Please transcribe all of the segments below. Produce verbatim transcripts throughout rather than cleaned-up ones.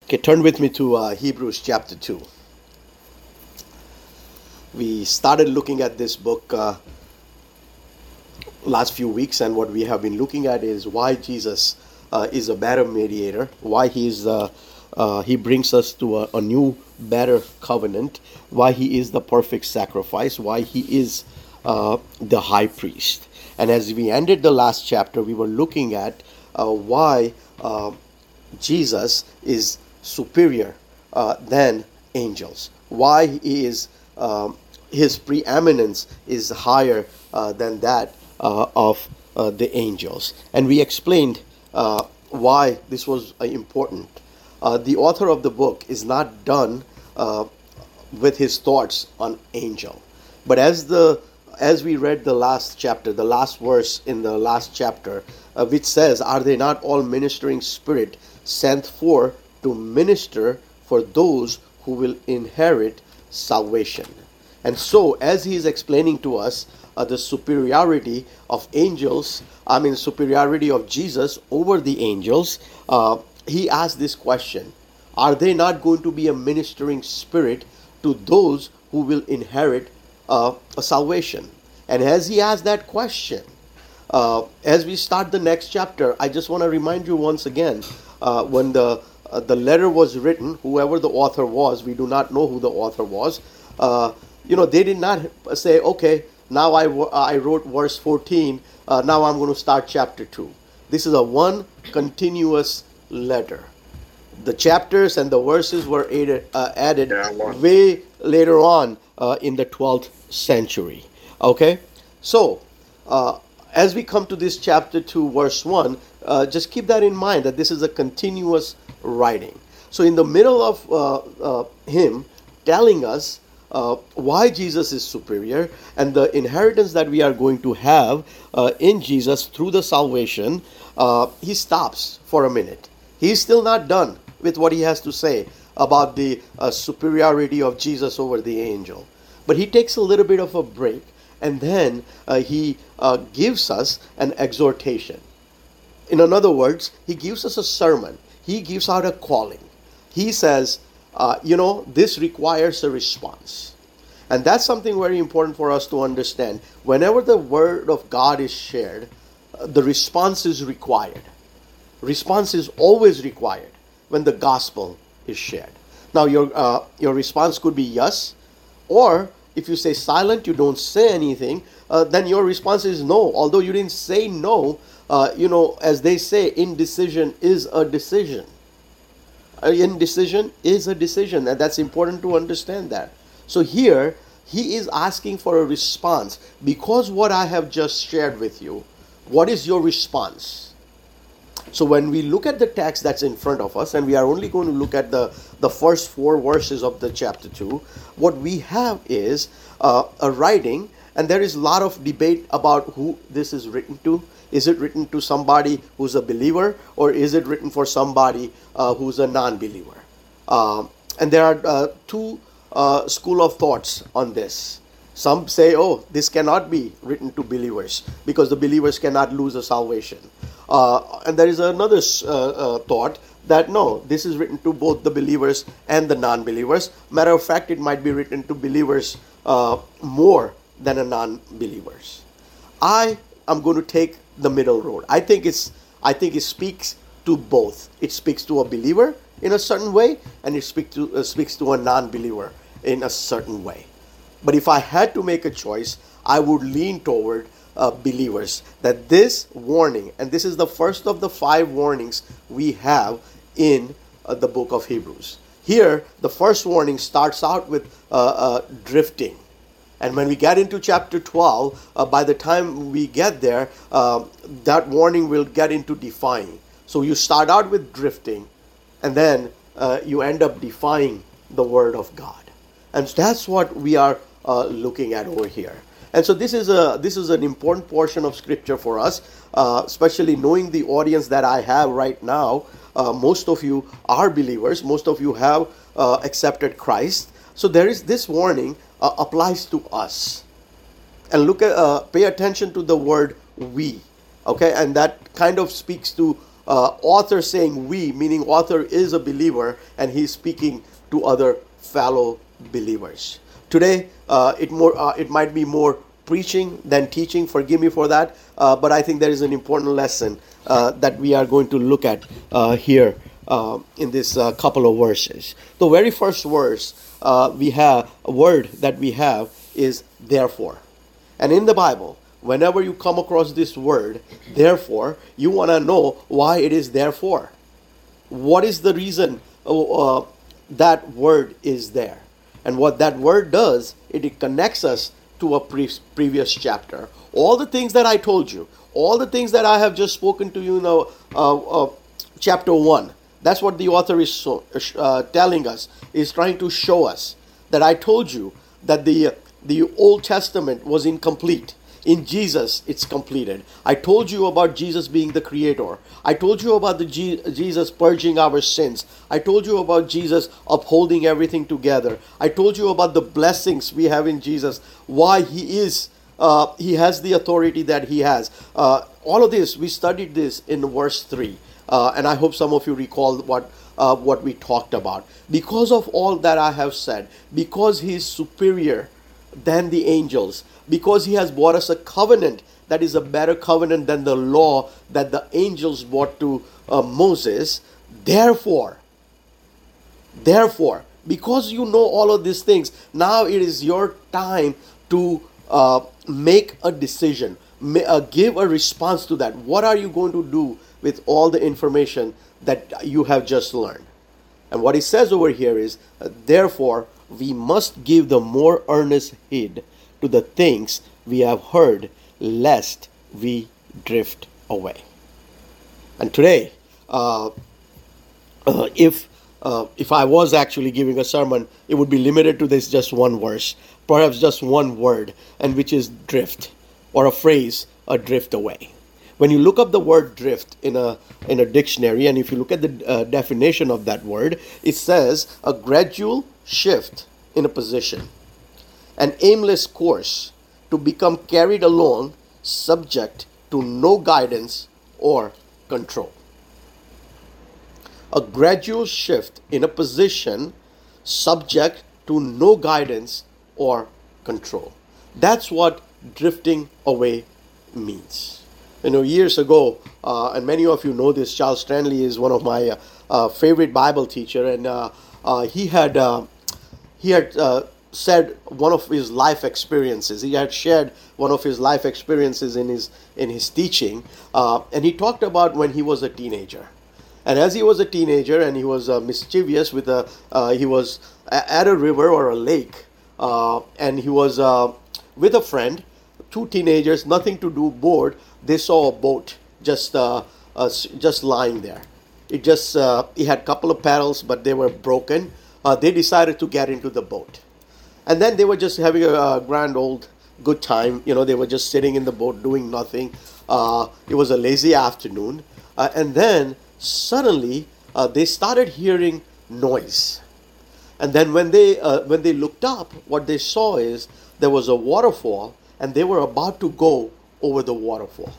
Okay, turn with me to uh, Hebrews chapter two. We started looking at this book uh, last few weeks, and what we have been looking at is why Jesus uh, is a better mediator, why he is uh, uh, he brings us to a, a new, better covenant, why he is the perfect sacrifice, why he is uh, the high priest. And as we ended the last chapter, we were looking at uh, why uh, Jesus is superior uh, than angels, why he is um, his preeminence is higher uh, than that uh, of uh, the angels. And we explained uh, why this was uh, important. Uh, the author of the book is not done uh, with his thoughts on angel, but as the as we read the last chapter, the last verse in the last chapter, uh, which says, "Are they not all ministering spirit sent forth to minister for those who will inherit salvation?" And so, as he is explaining to us uh, the superiority of angels, I mean, superiority of Jesus over the angels, uh, he asked this question: are they not going to be a ministering spirit to those who will inherit uh, a salvation? And as he asked that question, uh, as we start the next chapter, I just want to remind you once again, uh, when the uh, the letter was written, whoever the author was, we do not know who the author was. Uh, you know, they did not say, okay, now I, I wrote verse fourteen, uh, now I'm going to start chapter two. This is a one continuous letter. The chapters and the verses were added, uh, added Yeah, one. way later on uh, in the twelfth century. Okay, so uh, as we come to this chapter two, verse one, uh, just keep that in mind that this is a continuous writing. So in the middle of uh, uh, him telling us uh, why Jesus is superior and the inheritance that we are going to have uh, in Jesus through the salvation, uh, he stops for a minute. He's still not done with what he has to say about the uh, superiority of Jesus over the angel. But he takes a little bit of a break, and then uh, he uh, gives us an exhortation. In other words, he gives us a sermon. He gives out a calling. He says, uh, you know, this requires a response. And that's something very important for us to understand. Whenever the word of God is shared, uh, the response is required. Response is always required when the gospel is shared. Now, your uh, your response could be yes, or if you say silent, you don't say anything, uh, then your response is no. Although you didn't say no, uh, you know, as they say, indecision is a decision. Uh, indecision is a decision, and that's important to understand that. So here, he is asking for a response. Because what I have just shared with you, what is your response? So when we look at the text that's in front of us, and we are only going to look at the, the first four verses of the chapter two, what we have is uh, a writing, and there is a lot of debate about who this is written to. Is it written to somebody who's a believer, or is it written for somebody uh, who's a non-believer? Um, and there are uh, two uh, school of thoughts on this. Some say, oh, this cannot be written to believers because the believers cannot lose a salvation. Uh, and there is another uh, uh, thought that no, this is written to both the believers and the non-believers. Matter of fact, it might be written to believers uh, more than a non-believers. I am going to take the middle road. I think it's I think it speaks to both. It speaks to a believer in a certain way, and it speaks to uh, speaks to a non-believer in a certain way. But if I had to make a choice, I would lean toward uh, believers. That this warning, and this is the first of the five warnings we have in uh, the book of Hebrews. Here, the first warning starts out with uh, uh, drifting. And when we get into chapter twelve, uh, by the time we get there, uh, that warning will get into defying. So you start out with drifting, and then uh, you end up defying the word of God. And that's what we are uh, looking at over here. And so this is a this is an important portion of scripture for us, uh, especially knowing the audience that I have right now. Uh, most of you are believers. Most of you have uh, accepted Christ. So there is this warning uh, applies to us. And look at uh, pay attention to the word we. Okay, and that kind of speaks to uh, author saying we, meaning author is a believer and he's speaking to other fellow believers. Today, uh, it more uh, it might be more preaching than teaching. Forgive me for that, uh, but I think there is an important lesson uh, that we are going to look at uh, here uh, in this uh, couple of verses. The very first verse uh, we have a word that we have is therefore, and in the Bible, whenever you come across this word therefore, you want to know why it is therefore. What is the reason uh, that word is there? And what that word does, it, it connects us to a pre- previous chapter. All the things that I told you, all the things that I have just spoken to you in uh, uh, uh, chapter one, that's what the author is so, uh, telling us, is trying to show us that I told you that the, the Old Testament was incomplete. In Jesus, it's completed. I told you about Jesus being the creator. I told you about the G- Jesus purging our sins. I told you about Jesus upholding everything together. I told you about the blessings we have in Jesus, why he is, uh, he has the authority that he has. Uh, all of this, we studied this in verse three. Uh, and I hope some of you recall what uh, what we talked about. Because of all that I have said, because he is superior than the angels, because he has brought us a covenant that is a better covenant than the law that the angels brought to uh, Moses. Therefore, therefore, because you know all of these things, now it is your time to uh, make a decision, may, uh, give a response to that. What are you going to do with all the information that you have just learned? And what he says over here is, uh, therefore, we must give the more earnest heed to the things we have heard, lest we drift away. And today, uh, uh, if uh, if I was actually giving a sermon, it would be limited to this just one verse, perhaps just one word, and which is drift, or a phrase, a drift away. When you look up the word drift in a in a dictionary, and if you look at the uh, definition of that word, it says a gradual shift in a position, an aimless course to become carried along, subject to no guidance or control. A gradual shift in a position, subject to no guidance or control. That's what drifting away means. You know, years ago, uh, and many of you know this, Charles Stanley is one of my uh, uh, favorite Bible teacher, and uh, uh, he had uh, he had uh, said one of his life experiences. He had shared one of his life experiences in his in his teaching, uh, and he talked about when he was a teenager. And as he was a teenager, and he was uh, mischievous with a, uh, he was at a river or a lake, uh, and he was uh, with a friend, two teenagers, nothing to do, bored. They saw a boat just uh, uh, just lying there. It just uh, it had a couple of paddles, but they were broken. Uh, they decided to get into the boat, and then they were just having a, a grand old good time. You know, they were just sitting in the boat doing nothing. Uh, it was a lazy afternoon, uh, and then suddenly uh, they started hearing noise. And then when they uh, when they looked up, what they saw is there was a waterfall, and they were about to go over the waterfall.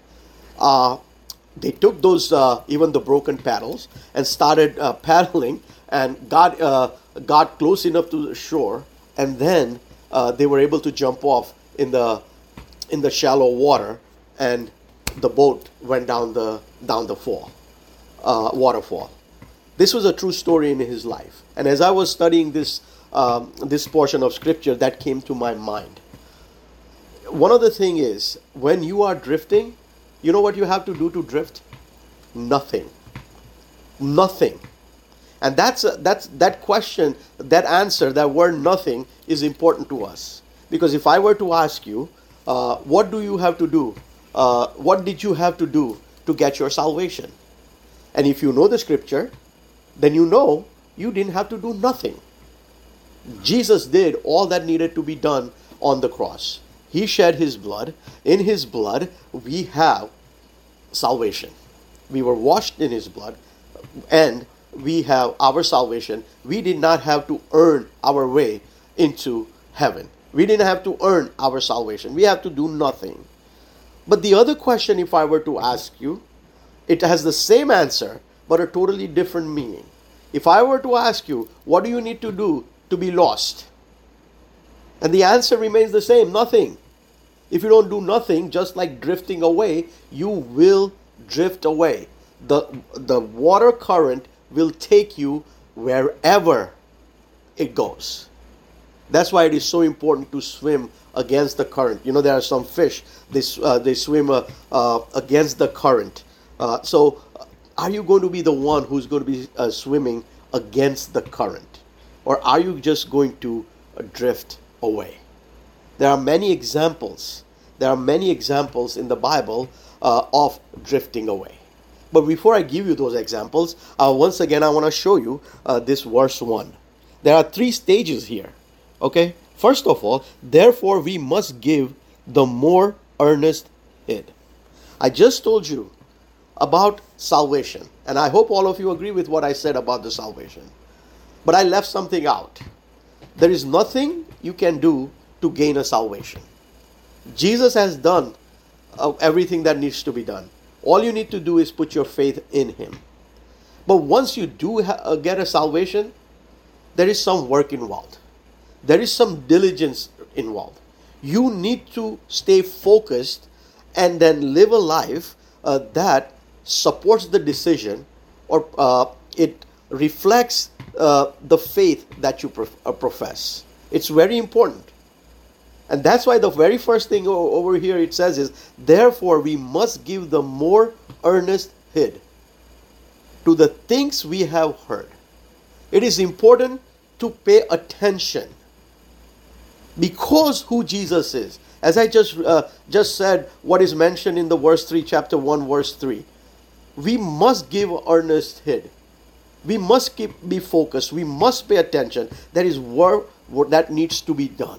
Uh, they took those uh, even the broken paddles and started uh, paddling, and got uh, got close enough to the shore, and then uh, they were able to jump off in the in the shallow water, and the boat went down the down the fall. Uh, waterfall. This was a true story in his life, and as I was studying this um, this portion of scripture, that came to my mind. One of the thing is, when you are drifting, you know what you have to do to drift? Nothing. Nothing. And that's a, that's that question, that answer, that word "nothing" is important to us, because if I were to ask you, uh, what do you have to do? Uh, what did you have to do to get your salvation? And if you know the scripture, then you know you didn't have to do nothing. Jesus did all that needed to be done on the cross. He shed his blood. In his blood, we have salvation. We were washed in his blood, and we have our salvation. We did not have to earn our way into heaven. We didn't have to earn our salvation. We have to do nothing. But the other question, if I were to ask you, It has the same answer, but a totally different meaning. If I were to ask you, what do you need to do to be lost? And the answer remains the same, nothing. If you don't do nothing, just like drifting away, you will drift away. The, the water current will take you wherever it goes. That's why it is so important to swim against the current. You know, there are some fish, they, uh, they swim uh, uh, against the current. Uh, so, are you going to be the one who's going to be uh, swimming against the current? Or are you just going to uh, drift away? There are many examples. There are many examples in the Bible uh, of drifting away. But before I give you those examples, uh, once again, I want to show you uh, this verse one. There are three stages here. Okay? First of all, therefore we must give the more earnest heed. I just told you about salvation. And I hope all of you agree with what I said about the salvation. But I left something out. There is nothing you can do to gain a salvation. Jesus has done uh, everything that needs to be done. All you need to do is put your faith in Him. But once you do ha- uh, get a salvation, there is some work involved. There is some diligence involved. You need to stay focused and then live a life uh, that supports the decision, or uh, it reflects uh, the faith that you prof- uh, profess. It's very important. And that's why the very first thing o- over here it says is, therefore we must give the more earnest heed to the things we have heard. It is important to pay attention because who Jesus is. As I just uh, just said, what is mentioned in the verse three, chapter one, verse three. We must give earnest heed. We must keep be focused. We must pay attention. There is work that needs to be done.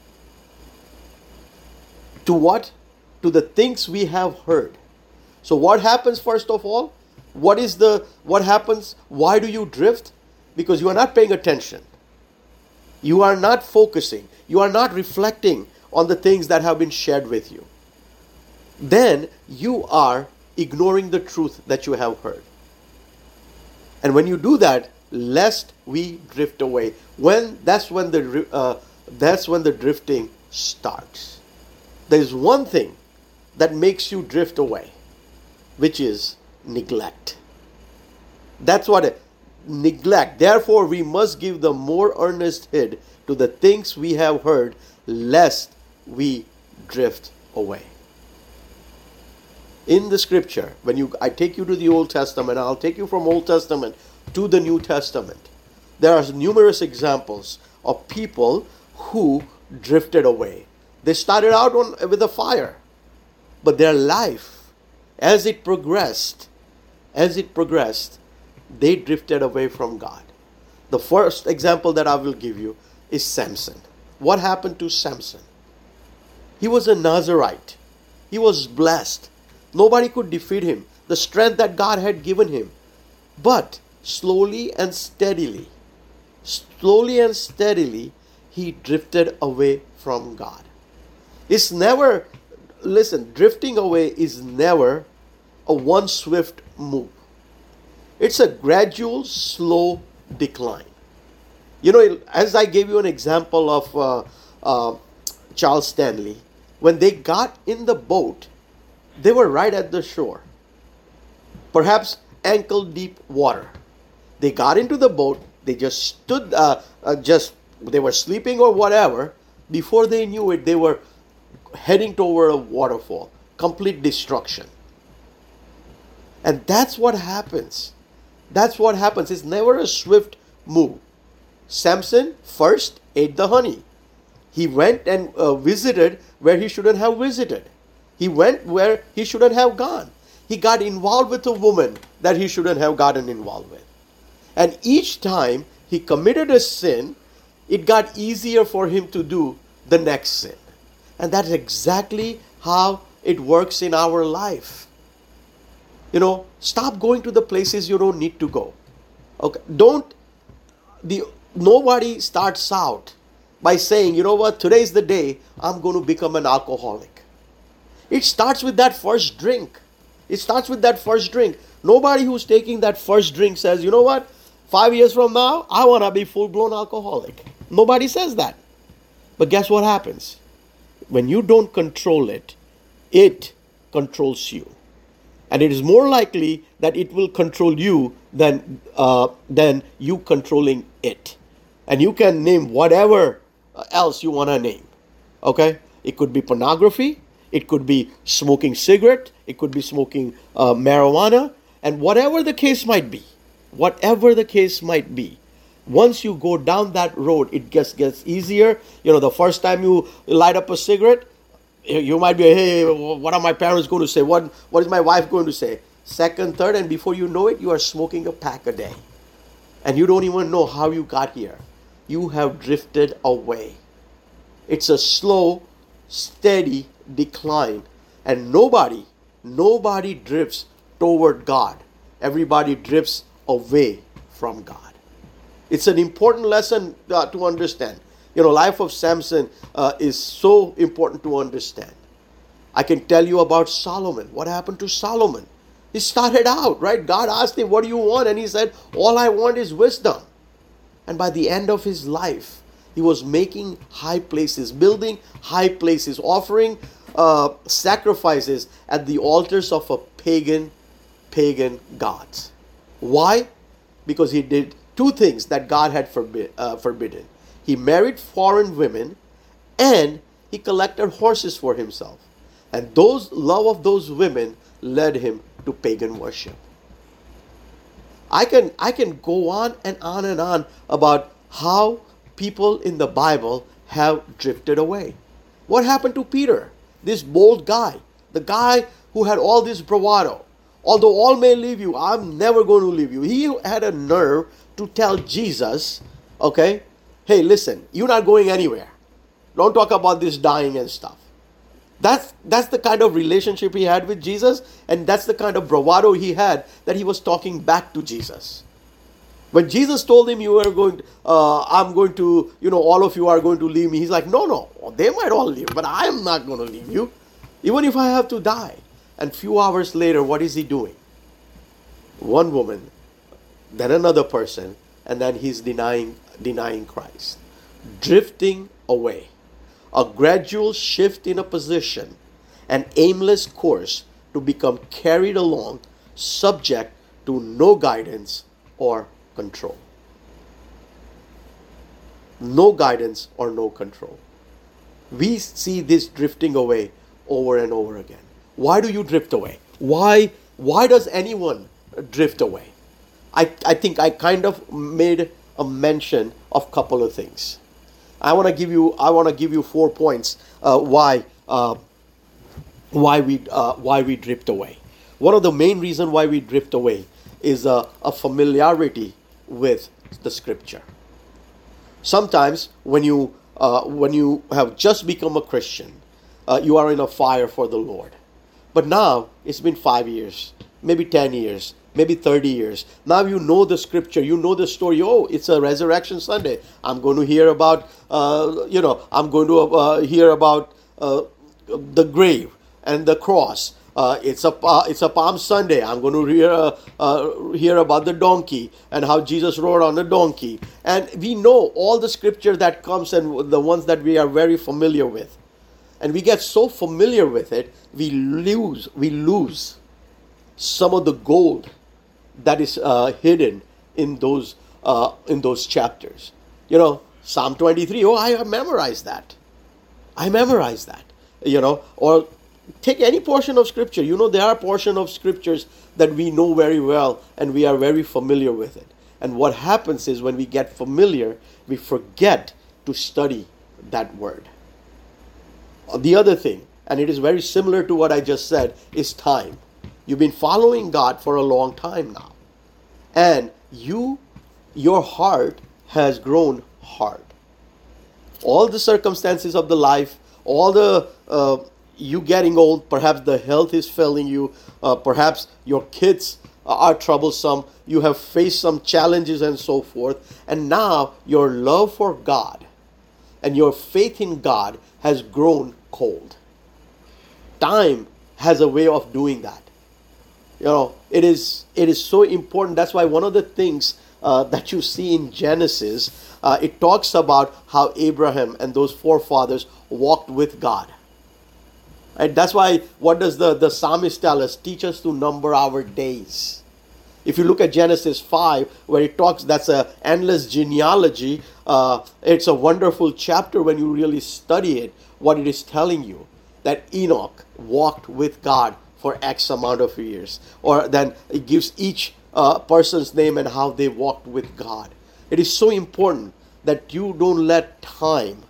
To what? To the things we have heard. So what happens first of all? What is the what happens? Why do you drift? Because you are not paying attention. You are not focusing. You are not reflecting on the things that have been shared with you. Then you are ignoring the truth that you have heard. And when you do that, lest we drift away. When that's when the uh, that's when the drifting starts. There is one thing that makes you drift away, which is neglect. That's what it, neglect. Therefore, we must give the more earnest heed to the things we have heard, lest we drift away. In the scripture, when you I take you to the Old Testament, I'll take you from Old Testament to the New Testament. There are numerous examples of people who drifted away. They started out on, with a fire, but their life, as it progressed, as it progressed, they drifted away from God. The first example that I will give you is Samson. What happened to Samson? He was a Nazarite. He was blessed. Nobody could defeat him. The strength that God had given him. But slowly and steadily, slowly and steadily, he drifted away from God. It's never, listen, drifting away is never a one swift move. It's a gradual, slow decline. You know, as I gave you an example of uh, uh, Charles Stanley, when they got in the boat, they were right at the shore. Perhaps ankle deep water. They got into the boat, they just stood, uh, uh, just, they were sleeping or whatever. Before they knew it, they were heading toward a waterfall, complete destruction. And that's what happens. That's what happens. It's never a swift move. Samson first ate the honey. He went and uh, visited where he shouldn't have visited. He went where he shouldn't have gone. He got involved with a woman that he shouldn't have gotten involved with. And each time he committed a sin, it got easier for him to do the next sin. And that's exactly how it works in our life. You know, stop going to the places you don't need to go. Okay, don't, the nobody starts out by saying, you know what, today's the day I'm going to become an alcoholic. It starts with that first drink. It starts with that first drink. Nobody who's taking that first drink says, you know what, five years from now, I want to be full-blown alcoholic. Nobody says that. But guess what happens? When you don't control it, it controls you. And it is more likely that it will control you than, uh, than you controlling it. And you can name whatever else you want to name. Okay? It could be pornography. It could be smoking cigarette. It could be smoking uh, marijuana. And whatever the case might be, whatever the case might be, once you go down that road, it just gets easier. You know, the first time you light up a cigarette, you might be, hey, what are my parents going to say? What, what is my wife going to say? Second, third, and before you know it, you are smoking a pack a day. And you don't even know how you got here. You have drifted away. It's a slow, steady decline. And nobody, nobody drifts toward God. Everybody drifts away from God. It's an important lesson uh, to understand. You know, life of Samson uh, is so important to understand. I can tell you about Solomon. What happened to Solomon? He started out, right? God asked him, what do you want? And he said, all I want is wisdom. And by the end of his life, he was making high places, building high places, offering uh, sacrifices at the altars of a pagan, pagan gods. Why? Because he did two things that God had forbid, uh, forbidden. He married foreign women and he collected horses for himself. And those love of those women led him to pagan worship. I can I can go on and on and on about how people in the Bible have drifted away. What happened to Peter? This bold guy, the guy who had all this bravado. Although all may leave you, I'm never going to leave you. He had a nerve to tell Jesus, okay, hey, listen, you're not going anywhere. Don't talk about this dying and stuff. That's that's the kind of relationship he had with Jesus, and that's the kind of bravado he had that he was talking back to Jesus. When Jesus told him, "You are going, to, uh, I'm going to, you know, all of you are going to leave me," he's like, "No, no, they might all leave, but I am not going to leave you, even if I have to die." And few hours later, what is he doing? One woman, then another person, and then he's denying denying Christ, drifting away. A gradual shift in a position, an aimless course to become carried along, subject to no guidance or control. No guidance or no control. We see this drifting away over and over again. Why do you drift away? Why, why does anyone drift away? I, I think I kind of made a mention of a couple of things. I want to give you. I want to give you four points uh, why uh, why we uh, why we drift away. One of the main reasons why we drift away is uh, a familiarity with the Scripture. Sometimes when you uh, when you have just become a Christian, uh, you are in a fire for the Lord. But now it's been five years, maybe ten years. Maybe thirty years. Now you know the Scripture. You know the story. Oh, it's a Resurrection Sunday. I'm going to hear about, uh, you know, I'm going to uh, hear about uh, the grave and the cross. Uh, it's a uh, it's a Palm Sunday. I'm going to hear uh, uh, hear about the donkey and how Jesus rode on the donkey. And we know all the Scripture that comes and the ones that we are very familiar with. And we get so familiar with it, we lose we lose some of the gold that is uh, hidden in those uh, in those chapters. You know, Psalm twenty-three. Oh, I have memorized that. I memorized that. You know, or take any portion of Scripture. You know, there are portions of Scriptures that we know very well and we are very familiar with it. And what happens is when we get familiar, we forget to study that word. The other thing, and it is very similar to what I just said, is time. You've been following God for a long time now. And you, your heart has grown hard. All the circumstances of the life, all the, uh, you getting old, perhaps the health is failing you, uh, perhaps your kids are troublesome, you have faced some challenges and so forth. And now your love for God and your faith in God has grown cold. Time has a way of doing that. You know, it is it is so important. That's why one of the things uh, that you see in Genesis, uh, it talks about how Abraham and those forefathers walked with God. Right? That's why, what does the, the psalmist tell us? Teach us to number our days. If you look at Genesis five, where it talks, that's an endless genealogy. Uh, it's a wonderful chapter when you really study it, what it is telling you. That Enoch walked with God for X amount of years. Or then it gives each uh, person's name and how they walked with God. It is so important that you don't let time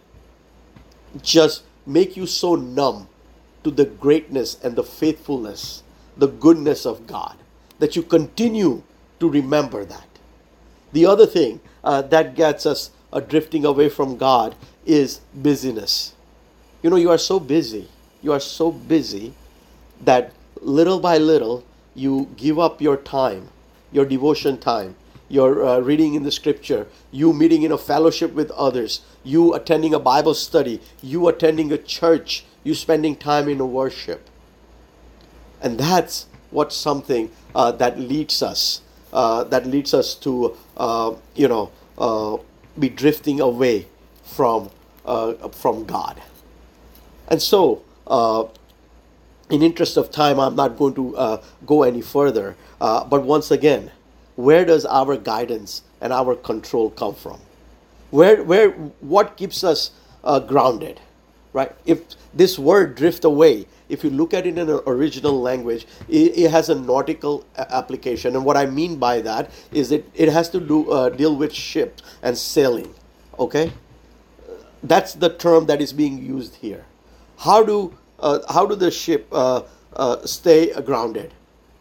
just make you so numb to the greatness and the faithfulness, the goodness of God, that you continue to remember that. The other thing uh, that gets us uh, drifting away from God is busyness. You know, you are so busy. You are so busy that little by little you give up your time, your devotion time, your uh, reading in the scripture, you meeting in a fellowship with others, you attending a Bible study, you attending a church, you spending time in a worship. And that's what something uh, that leads us, uh, that leads us to, uh, you know, uh, be drifting away from uh, from God. And so, uh, in interest of time, I'm not going to uh, go any further. Uh, but once again, where does our guidance and our control come from? Where, where, what keeps us uh, grounded, right? If this word drift away, if you look at it in an original language, it, it has a nautical a- application. And what I mean by that is it, it has to do uh, deal with ships and sailing, okay? That's the term that is being used here. How do uh, how do the ship uh, uh, stay grounded?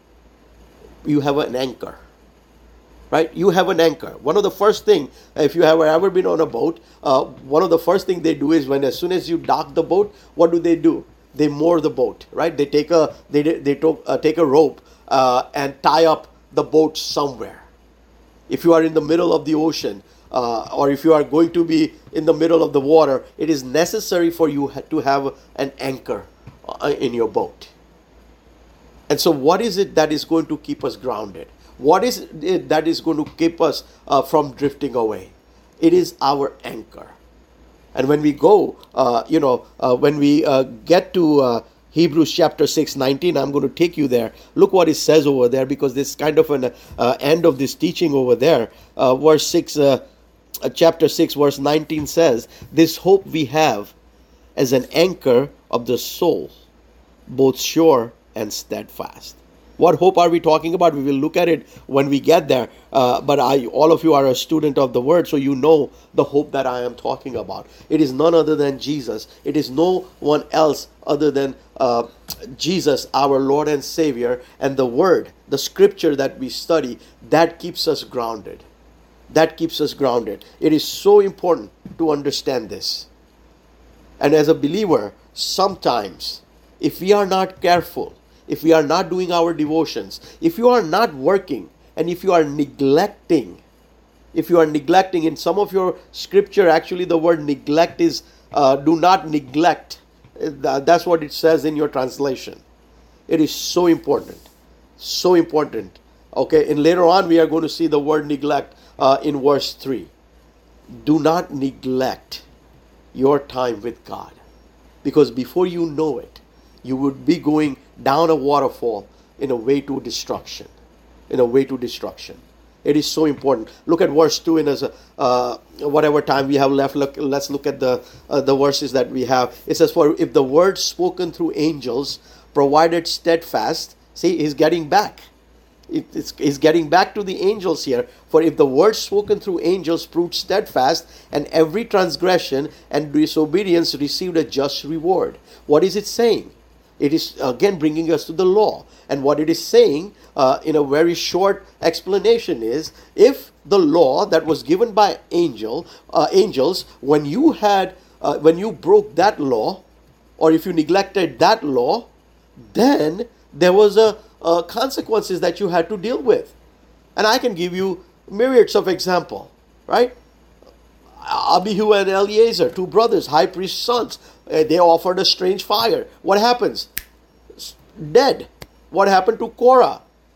You have an anchor, right? You have an anchor. One of the first thing, if you have ever been on a boat, uh, one of the first thing they do is when as soon as you dock the boat, what do they do? They moor the boat, right? They take a they they to, uh, take a rope uh, and tie up the boat somewhere. If you are in the middle of the ocean, uh, or if you are going to be in the middle of the water, it is necessary for you ha- to have an anchor uh, in your boat. And so what is it that is going to keep us grounded? What is it that is going to keep us uh, from drifting away? It is our anchor. And when we go, uh, you know, uh, when we uh, get to uh, Hebrews chapter six, nineteen, I'm going to take you there. Look what it says over there, because this kind of an uh, end of this teaching over there. Uh, verse six, uh, uh, chapter six, verse nineteen says, "This hope we have as an anchor of the soul, both sure and steadfast." What hope are we talking about? We will look at it when we get there. Uh, but I, all of you are a student of the word, so you know the hope that I am talking about. It is none other than Jesus. It is no one else other than uh, Jesus, our Lord and Savior, and the word, the scripture that we study, that keeps us grounded. That keeps us grounded. It is so important to understand this. And as a believer, sometimes, if we are not careful, if we are not doing our devotions, if you are not working, and if you are neglecting, if you are neglecting, in some of your scripture, actually the word neglect is uh, do not neglect. That's what it says in your translation. It is so important. So important. Okay, and later on we are going to see the word neglect uh, in verse three. Do not neglect your time with God, because before you know it, you would be going down a waterfall in a way to destruction. In a way to destruction. It is so important. Look at verse two in as a, uh, whatever time we have left. Look, let's look at the uh, the verses that we have. It says, "For if the word spoken through angels provided steadfast," see, he's getting back. It, it's, he's getting back to the angels here. "For if the word spoken through angels proved steadfast, and every transgression and disobedience received a just reward." What is it saying? It is again bringing us to the law. And what it is saying uh, in a very short explanation is, if the law that was given by angel uh, angels, when you had uh, when you broke that law, or if you neglected that law, then there was a, a consequences that you had to deal with. And I can give you myriads of example, right? Abihu and Eleazar, two brothers, high priest's sons, uh, they offered a strange fire. What happens? Dead. What happened to Korah?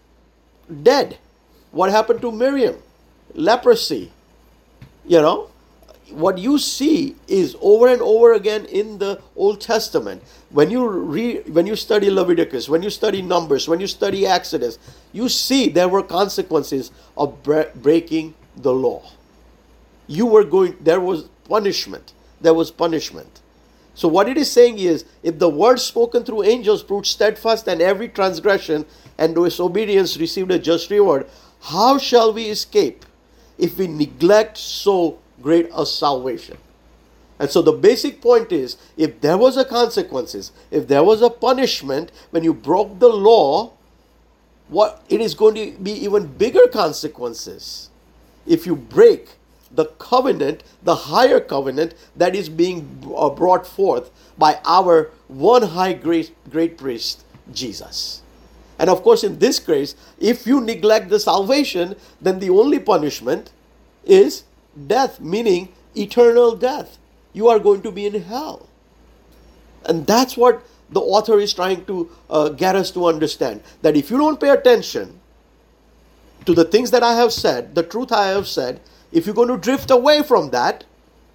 dead. What happened to Miriam? Leprosy. You know, what you see is over and over again in the Old Testament. When you read, when you study Leviticus, when you study Numbers, when you study Exodus, you see there were consequences of bre- breaking the law. You were going, there was punishment. There was punishment. So what it is saying is, if the word spoken through angels proved steadfast and every transgression and disobedience received a just reward, how shall we escape if we neglect so great a salvation? And so the basic point is, if there was a consequences, if there was a punishment when you broke the law, what it is going to be even bigger consequences if you break the covenant, the higher covenant that is being uh, brought forth by our one high great, great priest, Jesus. And of course, in this case, if you neglect the salvation, then the only punishment is death, meaning eternal death. You are going to be in hell. And that's what the author is trying to uh, get us to understand. That if you don't pay attention to the things that I have said, the truth I have said, if you're going to drift away from that,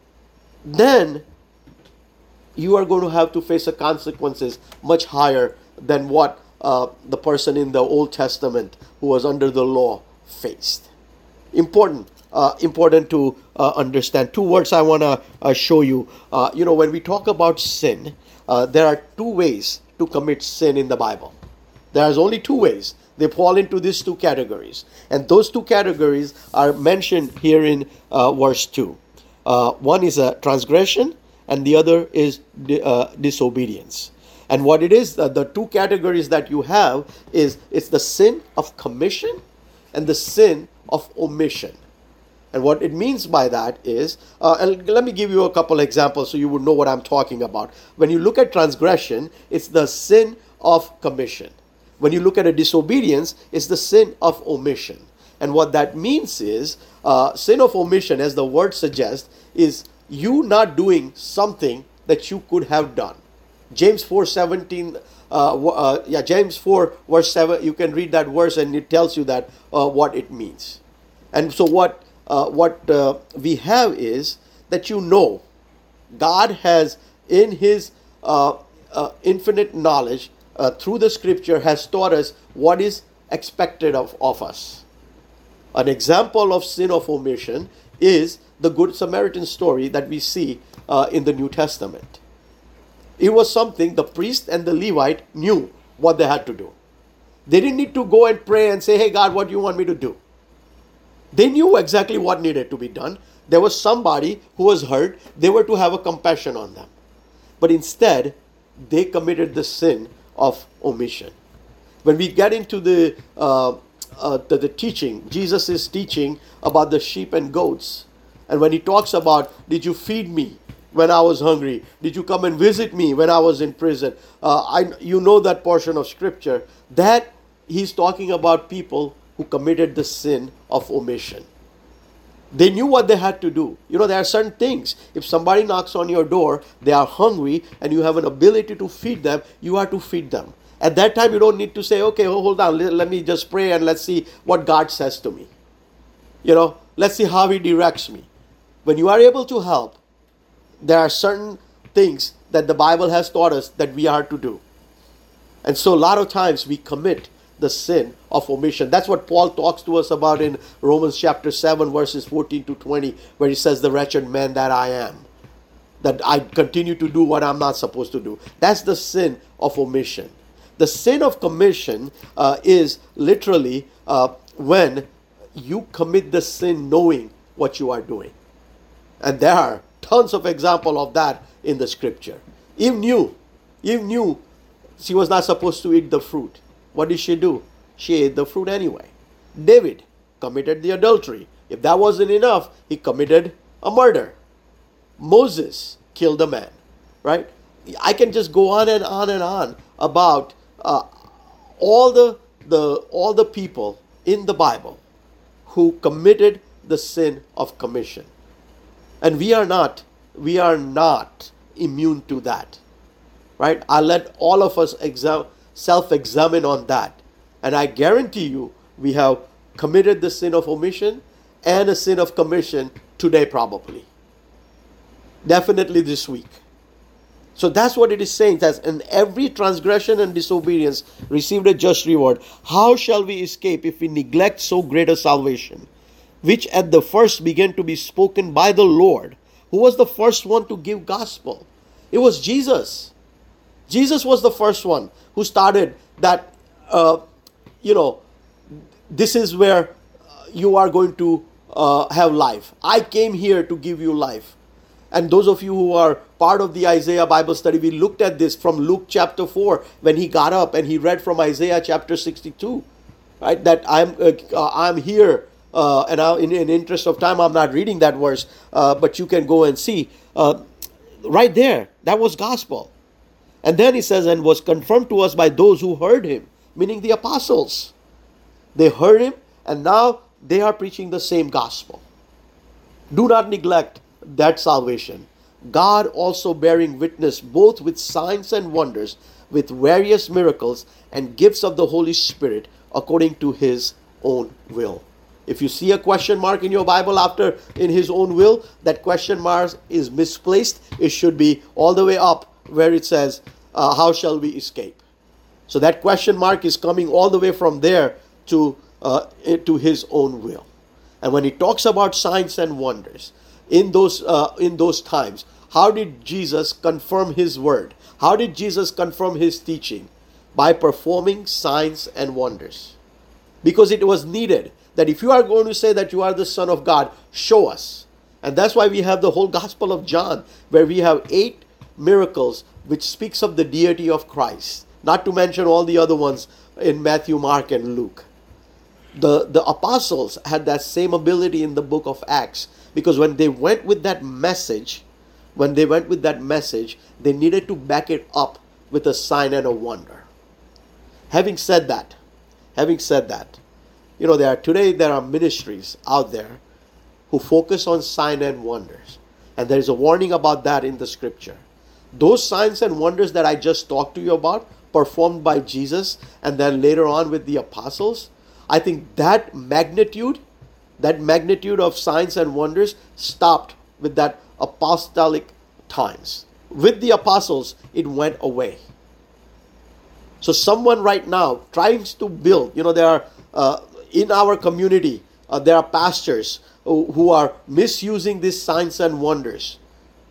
then you are going to have to face the consequences much higher than what uh, the person in the Old Testament who was under the law faced. Important. Uh, important to uh, understand. Two words I want to uh, show you. Uh, you know, when we talk about sin, uh, there are two ways to commit sin in the Bible. There's only two ways. They fall into these two categories. And those two categories are mentioned here in uh, verse two. Uh, one is a transgression and the other is di- uh, disobedience. And what it is, uh, the two categories that you have is it's the sin of commission and the sin of omission. And what it means by that is, uh, and let me give you a couple examples so you would know what I'm talking about. When you look at transgression, it's the sin of commission. When you look at a disobedience, it's the sin of omission. And what that means is, uh, sin of omission, as the word suggests, is you not doing something that you could have done. James four seventeen, uh, uh, yeah, James four verse seven, you can read that verse and it tells you that uh, what it means. And so what uh, what uh, we have is that you know God has in his uh, uh, infinite knowledge uh, through the scripture has taught us what is expected of, of us. An example of sin of omission is the Good Samaritan story that we see uh, in the New Testament. It was something the priest and the Levite knew what they had to do. They didn't need to go and pray and say, hey God, what do you want me to do? They knew exactly what needed to be done. There was somebody who was hurt. They were to have a compassion on them. But instead, they committed the sin of omission. When we get into the, uh, uh, the, the teaching, Jesus is teaching about the sheep and goats. And when he talks about, did you feed me when I was hungry? Did you come and visit me when I was in prison? Uh, I, you know that portion of scripture. That he's talking about people who committed the sin of omission. They knew what they had to do. You know, there are certain things. If somebody knocks on your door, they are hungry, and you have an ability to feed them, you are to feed them. At that time, you don't need to say, okay, hold on, let, let me just pray and let's see what God says to me. You know, let's see how he directs me. When you are able to help, there are certain things that the Bible has taught us that we are to do. And so a lot of times we commit the sin of omission. That's what Paul talks to us about in Romans chapter seven, verses fourteen to twenty, where he says, the wretched man that I am, that I continue to do what I'm not supposed to do. That's the sin of omission. The sin of commission uh, is literally uh, when you commit the sin knowing what you are doing. And there are tons of examples of that in the scripture. Eve knew, Eve knew she was not supposed to eat the fruit. What did she do? She ate the fruit anyway. David committed the adultery. If that wasn't enough, he committed a murder. Moses killed a man, right? I can just go on and on and on about uh, all the the all the people in the Bible who committed the sin of commission. And we are not, we are not immune to that, right? I'll let all of us exam- self-examine on that. And I guarantee you, we have committed the sin of omission and a sin of commission today probably. Definitely this week. So that's what it is saying, that in every transgression and disobedience received a just reward. How shall we escape if we neglect so great a salvation, which at the first began to be spoken by the Lord? Who was the first one to give gospel? It was Jesus. Jesus was the first one who started that, uh, you know, this is where you are going to uh, have life. I came here to give you life. And those of you who are part of the Isaiah Bible study, we looked at this from Luke chapter four when he got up and he read from Isaiah chapter sixty-two, right? That I'm uh, I'm here, uh, and I, in, in interest of time, I'm not reading that verse, uh, but you can go and see uh, right there. That was gospel. And then he says, and was confirmed to us by those who heard him, meaning the apostles. They heard him, and now they are preaching the same gospel. Do not neglect that salvation. God also bearing witness both with signs and wonders, with various miracles and gifts of the Holy Spirit according to his own will. If you see a question mark in your Bible after in his own will, that question mark is misplaced. It should be all the way up where it says, uh, how shall we escape? So that question mark is coming all the way from there to, uh, to his own will. And when he talks about signs and wonders, in those uh, in those times, how did Jesus confirm his word? How did Jesus confirm his teaching? By performing signs and wonders. Because it was needed that if you are going to say that you are the Son of God, show us. And that's why we have the whole Gospel of John, where we have eight miracles which speaks of the deity of Christ. Not to mention all the other ones in Matthew, Mark, and Luke. The, the apostles had that same ability in the book of Acts. Because when they went with that message, when they went with that message, they needed to back it up with a sign and a wonder. Having said that, having said that, you know, there are today there are ministries out there who focus on sign and wonders. And there is a warning about that in the scripture. Those signs and wonders that I just talked to you about, performed by Jesus and then later on with the apostles, I think that magnitude That magnitude of signs and wonders stopped with that apostolic times. With the apostles, it went away. So someone right now tries to build, you know, there are, uh, in our community, uh, there are pastors who, who are misusing these signs and wonders.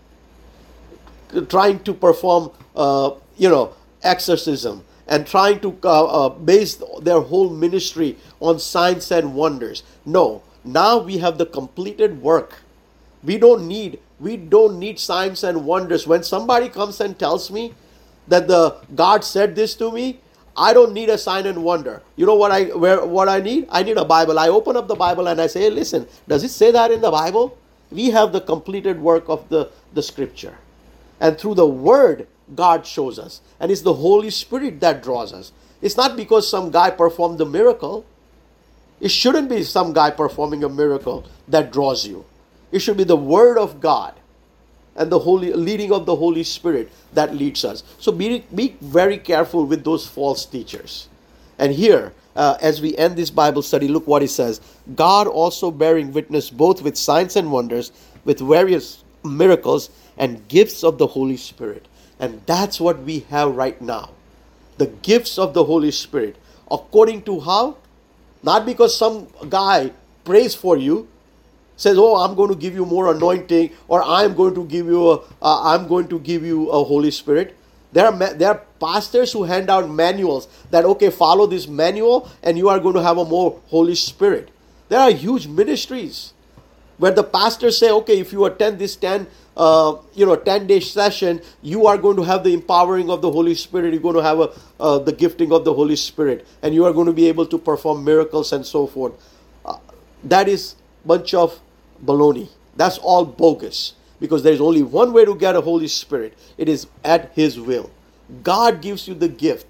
Trying to perform, uh, you know, exorcism. And trying to uh, uh, base their whole ministry on signs and wonders. No. Now we have the completed work. We don't need, we don't need signs and wonders. When somebody comes and tells me that the God said this to me, I don't need a sign and wonder. You know what I where what I need? I need a Bible. I open up the Bible and I say, hey, listen, does it say that in the Bible? We have the completed work of the, the scripture. And through the word, God shows us. And it's the Holy Spirit that draws us. It's not because some guy performed the miracle. It shouldn't be some guy performing a miracle that draws you. It should be the Word of God and the holy leading of the Holy Spirit that leads us. So be, be very careful with those false teachers. And here, uh, as we end this Bible study, look what it says. God also bearing witness both with signs and wonders, with various miracles and gifts of the Holy Spirit. And that's what we have right now. The gifts of the Holy Spirit. According to how? Not because some guy prays for you, says, "Oh, I'm going to give you more anointing," or "I'm going to give you a, uh, I'm going to give you a Holy Spirit." There are there are pastors who hand out manuals that, okay, follow this manual and you are going to have a more Holy Spirit. There are huge ministries where the pastors say, okay, if you attend this ten, uh, you know, ten day session, you are going to have the empowering of the Holy Spirit. You're going to have a, uh, the gifting of the Holy Spirit, and you are going to be able to perform miracles and so forth. Uh, that is a bunch of baloney. That's all bogus, because there is only one way to get a Holy Spirit. It is at His will. God gives you the gift,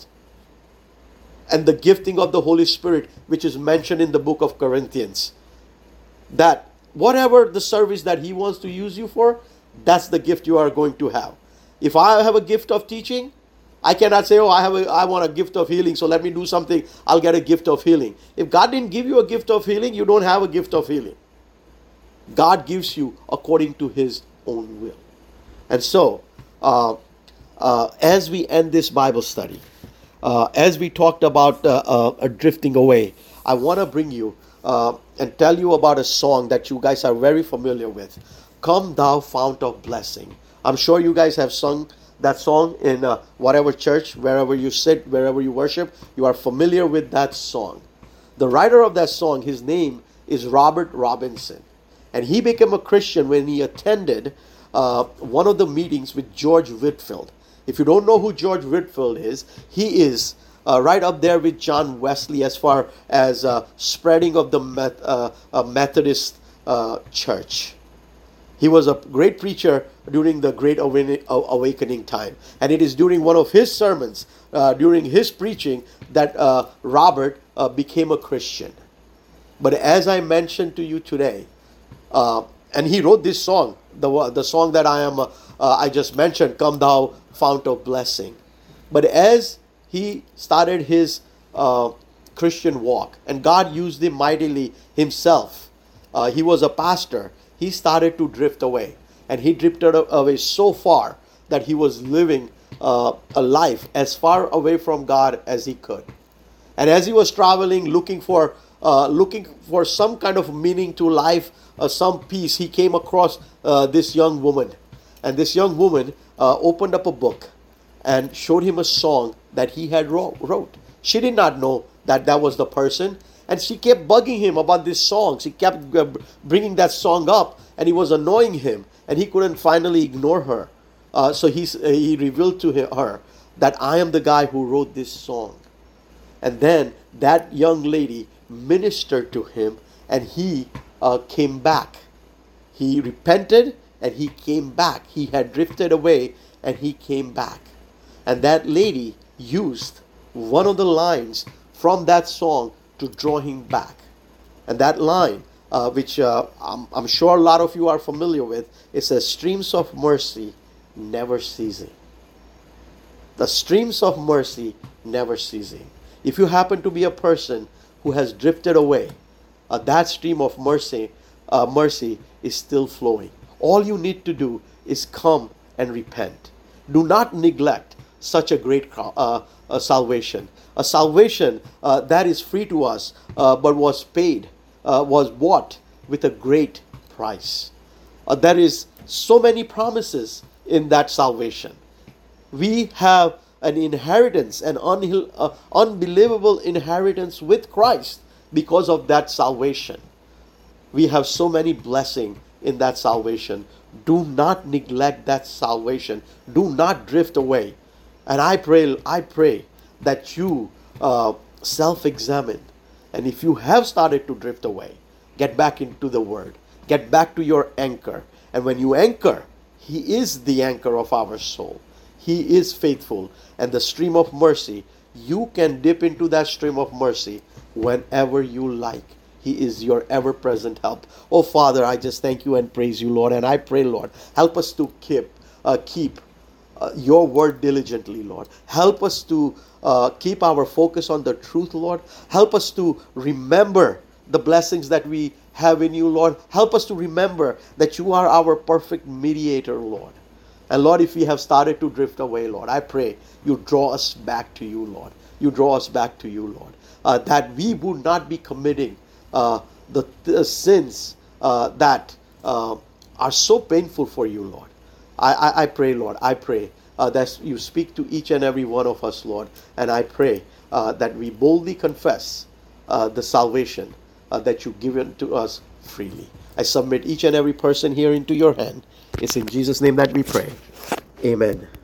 and the gifting of the Holy Spirit, which is mentioned in the book of Corinthians, that whatever the service that He wants to use you for, that's the gift you are going to have. If I have a gift of teaching, I cannot say, oh, I have a, I want a gift of healing, so let me do something, I'll get a gift of healing. If God didn't give you a gift of healing, you don't have a gift of healing. God gives you according to His own will. And so, uh, uh, as we end this Bible study, uh, as we talked about uh, uh, drifting away, I want to bring you uh, and tell you about a song that you guys are very familiar with. Come Thou Fount of Blessing. I'm sure you guys have sung that song in uh, whatever church, wherever you sit, wherever you worship. You are familiar with that song. The writer of that song, his name is Robert Robinson. And he became a Christian when he attended uh, one of the meetings with George Whitefield. If you don't know who George Whitefield is, he is uh, right up there with John Wesley as far as uh, spreading of the Met, uh, uh, Methodist uh, Church. He was a great preacher during the Great Awakening time. And it is during one of his sermons, uh, during his preaching, that uh, Robert uh, became a Christian. But as I mentioned to you today, uh, and he wrote this song, the, the song that I am, uh, uh, I just mentioned, Come Thou Fount of Blessing. But as he started his uh, Christian walk, and God used him mightily himself, uh, he was a pastor, he started to drift away. And he drifted away so far that he was living uh, a life as far away from God as he could. And as he was traveling, looking for uh, looking for some kind of meaning to life, uh, some peace, he came across uh, this young woman. And this young woman uh, opened up a book and showed him a song that he had wrote. wrote. She did not know that that was the person. And she kept bugging him about this song. She kept bringing that song up, and he was annoying him, and he couldn't finally ignore her. Uh, so he, he revealed to her that I am the guy who wrote this song. And then that young lady ministered to him, and he uh, came back. He repented, and he came back. He had drifted away, and he came back. And that lady used one of the lines from that song to draw him back. And that line, uh, which uh, I'm, I'm sure a lot of you are familiar with, it says, streams of mercy never ceasing. The streams of mercy never ceasing. If you happen to be a person who has drifted away, uh, that stream of mercy, uh, mercy is still flowing. All you need to do is come and repent. Do not neglect such a great uh, uh, salvation. A salvation uh, that is free to us, uh, but was paid, uh, was bought with a great price. Uh, there is so many promises in that salvation. We have an inheritance, an un- uh, unbelievable inheritance with Christ because of that salvation. We have so many blessings in that salvation. Do not neglect that salvation. Do not drift away. And I pray, I pray that you uh, self-examine. And if you have started to drift away, get back into the Word. Get back to your anchor. And when you anchor, He is the anchor of our soul. He is faithful. And the stream of mercy, you can dip into that stream of mercy whenever you like. He is your ever-present help. Oh, Father, I just thank you and praise you, Lord. And I pray, Lord, help us to keep, uh, keep uh, your word diligently, Lord. Help us to uh, keep our focus on the truth, Lord. Help us to remember the blessings that we have in you, Lord. Help us to remember that you are our perfect mediator, Lord. And Lord, if we have started to drift away, Lord, I pray you draw us back to you, Lord. You draw us back to you, Lord. Uh, that we would not be committing uh, the, the sins uh, that uh, are so painful for you, Lord. I, I, I pray, Lord, I pray uh, that you speak to each and every one of us, Lord. And I pray uh, that we boldly confess uh, the salvation uh, that you've given to us freely. I submit each and every person here into your hand. It's in Jesus' name that we pray. Amen.